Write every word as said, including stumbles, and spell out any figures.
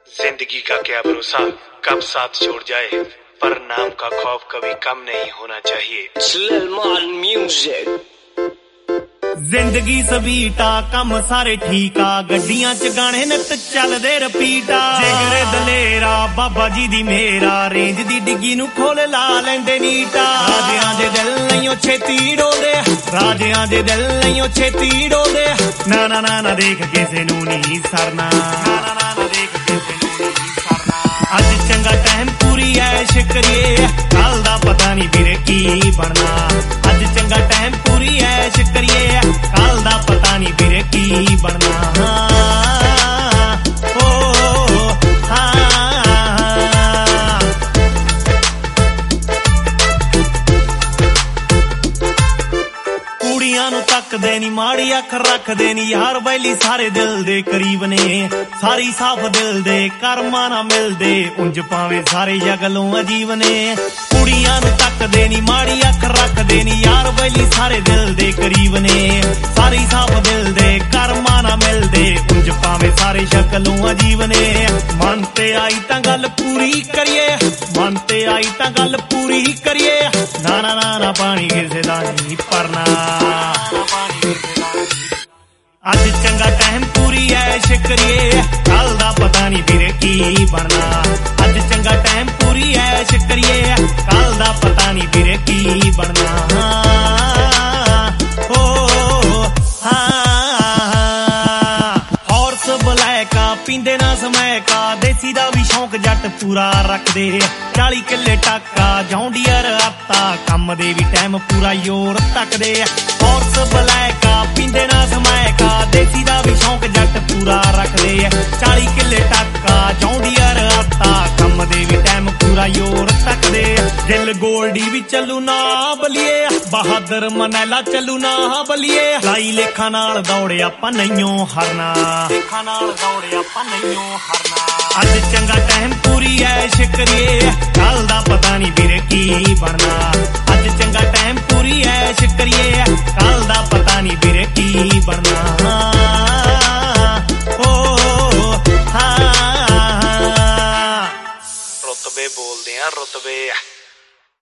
जिंदगी का क्या भरोसा कब साथ छोड़ जाए, पर नाम का खौफ कभी कम नहीं होना चाहिए। जिंदगी सबीटा कम सारे ठीका, गड्डियां च गाने नित चलदे रपीटा। जिगरे दलेरा बाबा जी दी मेरा, रेंज दी डिग्गी नू खोल ला लेंदे नीटा। राजियां दे दिल नहीं छेती डोलदे, राजियां दे दिल नहीं छेती डोलदे। ना ना ना ना देख किसे नू नहीं सरना, ना ना ना ना देख किसे नू नहीं सरना। अज चंगा टाइम पूरी ऐश करिए, कल दा पता नहीं वीरे की बनना। अज चंगा टाइम पूरी ऐश करिए, कल दा पता नहीं वीरे की बनना। ओ, हाँ कुड़ियां नू तकदे नी, माड़ी अख रखदे नी, यार बैली सारे दिल दे करीब ने। सारी साफ दिल दे कर्मा ना मिलदे, उंज पावे सारे जगलों अजीब ने। कुड़ियां नू तकदे नी, माड़ी अख रखदे नी, यार बैली सारे दिल दे करीब ने। सारी साफ दिल दे कर्मा ना मिलदे, उंज पावे सारे शक्लों अजीब ने। मन ते आई तां गल पूरी करिए, मन ते आई तां गल पूरी करिए। ना ना ना ना पानी किसे दा नहीं भरना। अज चंगा टाइम पूरी ऐश करिए, कल दा पता नहीं वीरे की बनना। अज चंगा टाइम पूरी ऐश करिए, कल दा पता नहीं वीरे की बनना। ओ हाँ हॉर्स ब्लैका पींदे ना समय का, देसी दा भी शौक जट पूरा रखदे। चाली किले टाका जौंडियर आता, कम दे भी टाइम पूरा योर तकदे। हॉर्स ब्लैका पींदे ना समय का, देसी दा भी शौक जट पूरा रखदे। चाली किले टाका जौंडियर आता, कम दे भी टाइम पूरा योर तकदे। दिल गोल्डी भी चलू ना बलिए, बहादुर मनैला चलू ना बलिए। लाई लेखा नाल दौड़े आपां नईओ हरना, लेखा नाल दौड़े आपां नईओ हरना। अज चंगा टाइम पूरी ऐश करिए, कल दा पता नहीं वीरे की बनना। अज चंगा टाइम पूरी ऐश करिए, कल दा पता नहीं वीरे की बनना। ओ हाँ रुतबे बोलदे आ रुतबे।